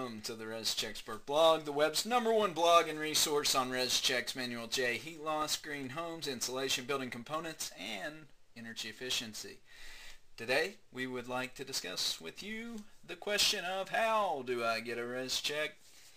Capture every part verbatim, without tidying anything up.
Welcome to the ResCheckSpert blog, the web's number one blog and resource on ResCheck's Manual J heat loss, green homes, insulation, building components, and energy efficiency. Today, we would like to discuss with you the question of how do I get a ResCheck?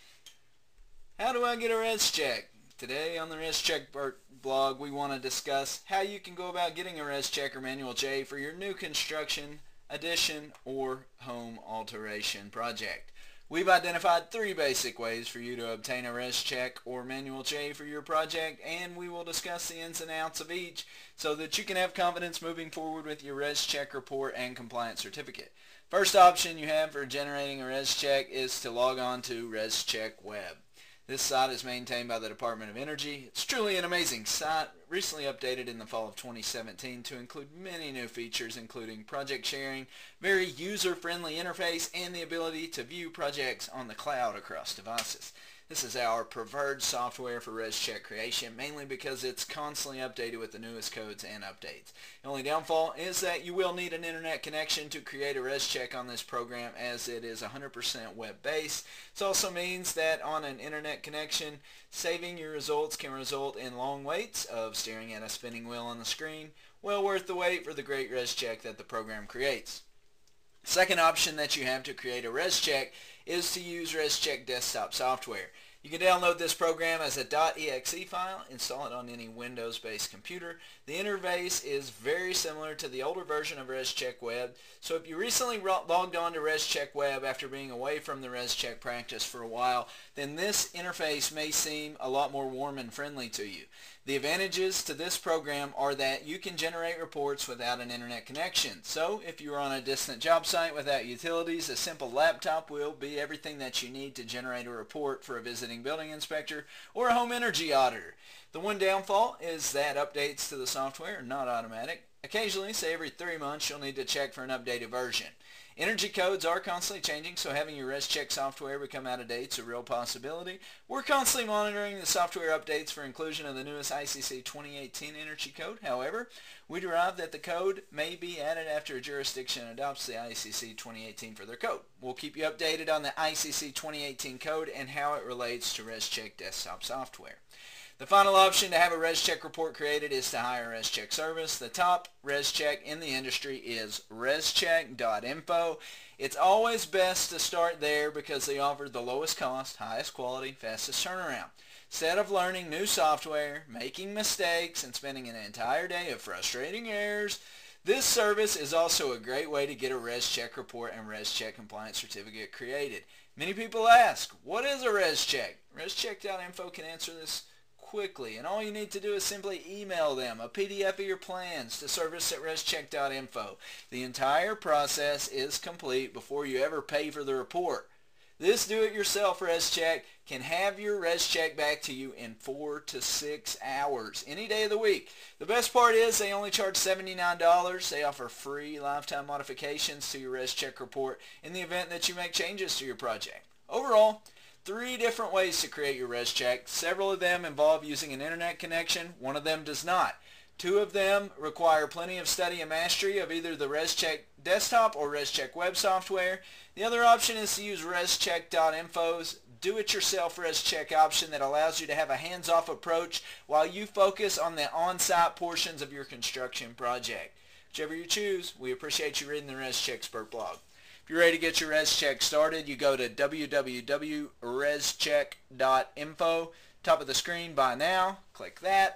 How do I get a ResCheck? Today on the ResCheckSpert blog, we want to discuss how you can go about getting a ResCheck or Manual J for your new construction, addition, or home alteration project. We've identified three basic ways for you to obtain a ResCheck or Manual J for your project, and we will discuss the ins and outs of each so that you can have confidence moving forward with your ResCheck report and compliance certificate. First option you have for generating a ResCheck is to log on to ResCheck Web. This site is maintained by the Department of Energy. It's truly an amazing site, recently updated in the fall of twenty seventeen to include many new features including project sharing, very user-friendly interface, and the ability to view projects on the cloud across devices. This is our preferred software for ResCheck creation, mainly because it's constantly updated with the newest codes and updates. The only downfall is that you will need an internet connection to create a ResCheck on this program, as it is one hundred percent web-based. This also means that on an internet connection, saving your results can result in long waits of staring at a spinning wheel on the screen. Well worth the wait for the great ResCheck that the program creates. Second option that you have to create a ResCheck is to use ResCheck desktop software. You can download this program as a .exe file, install it on any Windows-based computer. The interface is very similar to the older version of ResCheck Web, so if you recently logged on to ResCheck Web after being away from the ResCheck practice for a while, then this interface may seem a lot more warm and friendly to you. The advantages to this program are that you can generate reports without an internet connection. So if you are on a distant job site without utilities, a simple laptop will be everything that you need to generate a report for a visiting building inspector or a home energy auditor. The one downfall is that updates to the software are not automatic. Occasionally, say every three months, you'll need to check for an updated version. Energy codes are constantly changing, so having your ResCheck software become out of date is a real possibility. We're constantly monitoring the software updates for inclusion of the newest I C C twenty eighteen energy code. However, we derive that the code may be added after a jurisdiction adopts the I C C twenty eighteen for their code. We'll keep you updated on the I C C twenty eighteen code and how it relates to ResCheck desktop software. The final option to have a ResCheck report created is to hire a ResCheck service. The top ResCheck in the industry is rescheck dot info. It's always best to start there because they offer the lowest cost, highest quality, fastest turnaround. Instead of learning new software, making mistakes, and spending an entire day of frustrating errors, this service is also a great way to get a ResCheck report and ResCheck compliance certificate created. Many people ask, what is a ResCheck? rescheck dot info can answer this quickly, and all you need to do is simply email them a P D F of your plans to service at rescheck dot info. The entire process is complete before you ever pay for the report. This do-it-yourself ResCheck can have your ResCheck back to you in four to six hours, any day of the week. The best part is they only charge seventy-nine dollars. They offer free lifetime modifications to your ResCheck report in the event that you make changes to your project. Overall, three different ways to create your ResCheck. Several of them involve using an internet connection. One of them does not. Two of them require plenty of study and mastery of either the ResCheck desktop or ResCheck web software. The other option is to use rescheck dot info's do-it-yourself ResCheck option that allows you to have a hands-off approach while you focus on the on-site portions of your construction project. Whichever you choose, we appreciate you reading the ResCheckSpert blog. If you're ready to get your ResCheck started, you go to w w w dot rescheck dot info. Top of the screen, buy now. Click that.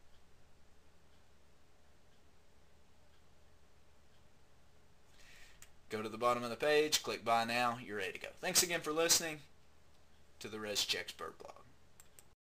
Go to the bottom of the page, click buy now. You're ready to go. Thanks again for listening to the ResCheckSpert blog.